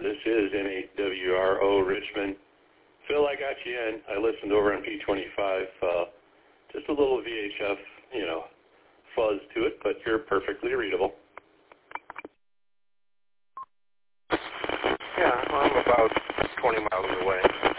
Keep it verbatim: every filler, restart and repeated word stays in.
This is N A W R O Richmond. Phil, I got you in. I listened over on P twenty-five. Uh, just a little V H F, you know, fuzz to it, but you're perfectly readable. Yeah, I'm about twenty miles away.